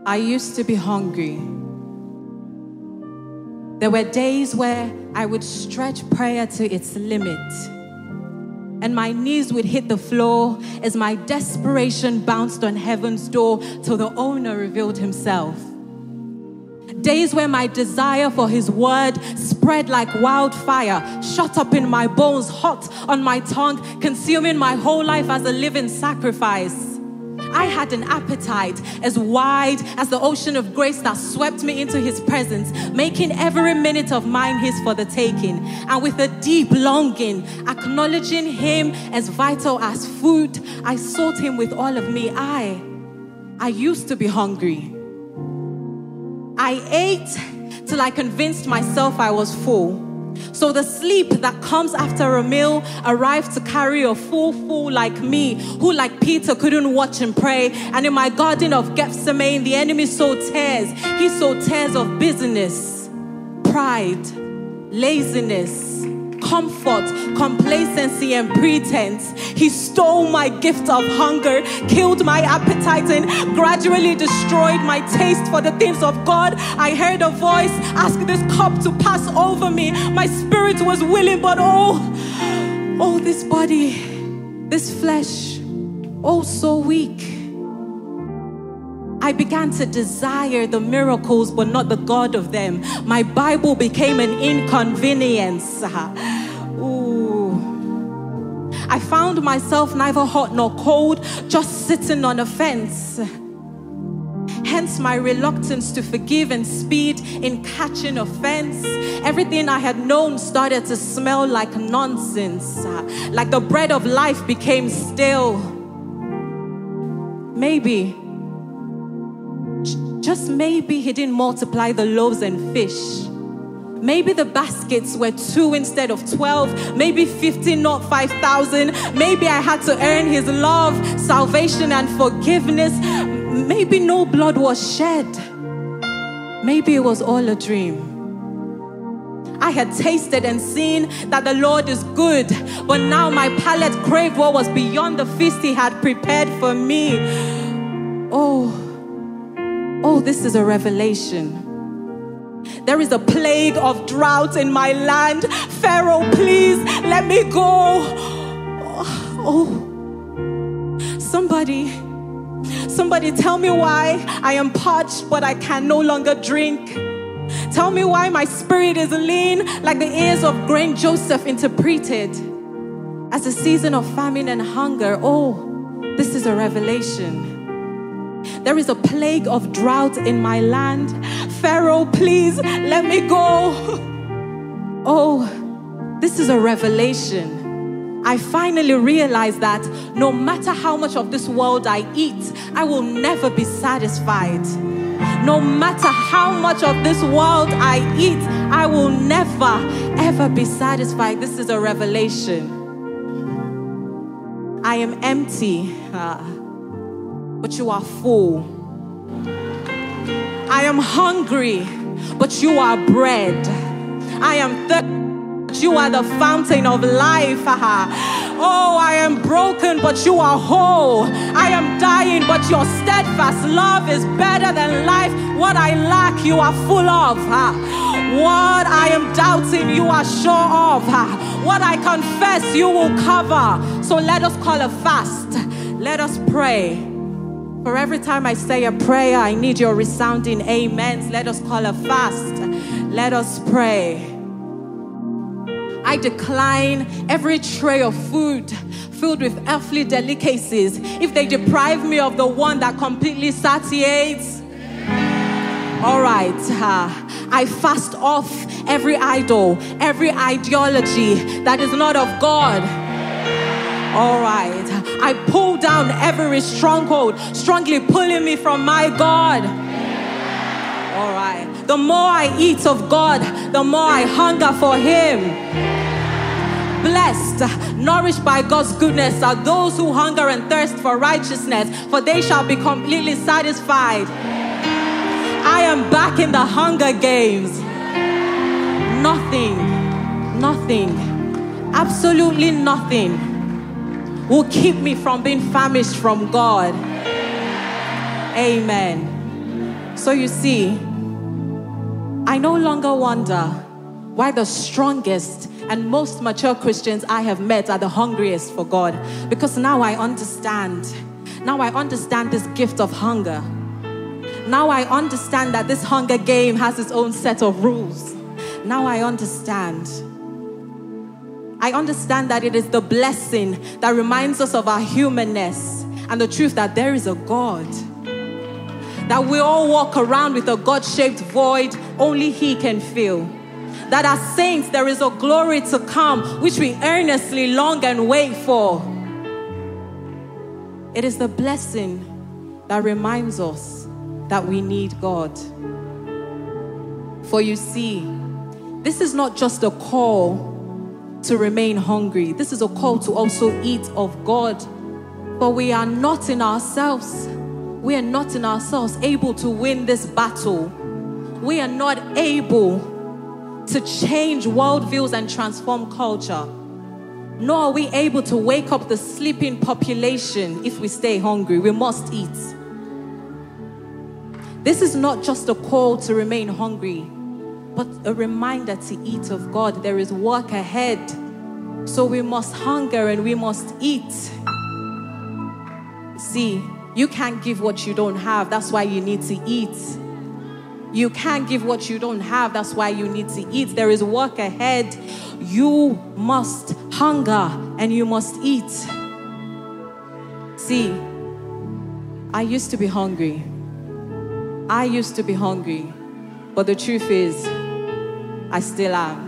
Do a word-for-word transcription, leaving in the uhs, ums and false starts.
I used to be hungry. There were days where I would stretch prayer to its limit, and my knees would hit the floor as my desperation bounced on heaven's door till the owner revealed himself. Days where my desire for his word spread like wildfire, shot up in my bones, hot on my tongue, consuming my whole life as a living sacrifice. I had an appetite as wide as the ocean of grace that swept me into his presence, making every minute of mine his for the taking. And with a deep longing, acknowledging him as vital as food, I sought him with all of me. I, I used to be hungry. I ate till I convinced myself I was full. So the sleep that comes after a meal arrived to carry a full fool like me, who like Peter couldn't watch and pray. And in my garden of Gethsemane, the enemy sowed tares. He sowed tares of busyness, pride, laziness, comfort, complacency, and pretense. He stole my gift of hunger, killed my appetite, and gradually destroyed my taste for the things of God. I heard a voice ask this cup to pass over me. My spirit was willing, but oh, oh, this body, this flesh, oh, so weak. I began to desire the miracles, but not the God of them. My Bible became an inconvenience. Ooh. I found myself neither hot nor cold, just sitting on a fence. Hence my reluctance to forgive and speed in catching offense. Everything I had known started to smell like nonsense. Like the bread of life became stale. Maybe, just maybe he didn't multiply the loaves and fish. Maybe the baskets were two instead of twelve. Maybe fifteen, not five thousand. Maybe I had to earn his love, salvation, and forgiveness. Maybe no blood was shed. Maybe it was all a dream. I had tasted and seen that the Lord is good, but now my palate craved what was beyond the feast he had prepared for me. Oh, oh, this is a revelation. There is a plague of drought in my land. Pharaoh, please let me go. Oh, somebody, somebody tell me why I am parched, but I can no longer drink. Tell me why my spirit is lean, like the ears of grain Joseph interpreted as a season of famine and hunger. Oh, this is a revelation. There is a plague of drought in my land. Pharaoh, please let me go. Oh, this is a revelation. I finally realized that no matter how much of this world I eat, I will never be satisfied. No matter how much of this world I eat, I will never, ever be satisfied. This is a revelation. I am empty. Uh, but you are full. I am hungry, but you are bread. I am thirsty, but you are the fountain of life. Oh, I am broken, but you are whole. I am dying, but your steadfast love is better than life. What I lack, you are full of. What I am doubting, you are sure of. What I confess, you will cover. So let us call a fast. Let us pray. For every time I say a prayer, I need your resounding amens. Let us call a fast. Let us pray. I decline every tray of food filled with earthly delicacies if they deprive me of the one that completely satiates. All right. Uh, I fast off every idol, every ideology that is not of God. All right. I pull down every stronghold, strongly pulling me from my God. All right. The more I eat of God, the more I hunger for Him. Blessed, nourished by God's goodness are those who hunger and thirst for righteousness, for they shall be completely satisfied. I am back in the Hunger Games. Nothing, nothing, absolutely nothing will keep me from being famished from God. Amen. So you see, I no longer wonder why the strongest and most mature Christians I have met are the hungriest for God. Because now I understand. Now I understand this gift of hunger. Now I understand that this hunger game has its own set of rules. Now I understand. I understand that it is the blessing that reminds us of our humanness and the truth that there is a God. That we all walk around with a God-shaped void only He can fill. That as saints there is a glory to come which we earnestly long and wait for. It is the blessing that reminds us that we need God. For you see, this is not just a call to remain hungry. This is a call to also eat of God. But we are not in ourselves. We are not in ourselves able to win this battle. We are not able to change worldviews and transform culture. Nor are we able to wake up the sleeping population if we stay hungry. We must eat. This is not just a call to remain hungry, but a reminder to eat of God. There is work ahead. So we must hunger and we must eat. See, you can't give what you don't have. That's why you need to eat. You can't give what you don't have. That's why you need to eat. There is work ahead. You must hunger and you must eat. See, I used to be hungry. I used to be hungry. But the truth is, I still am.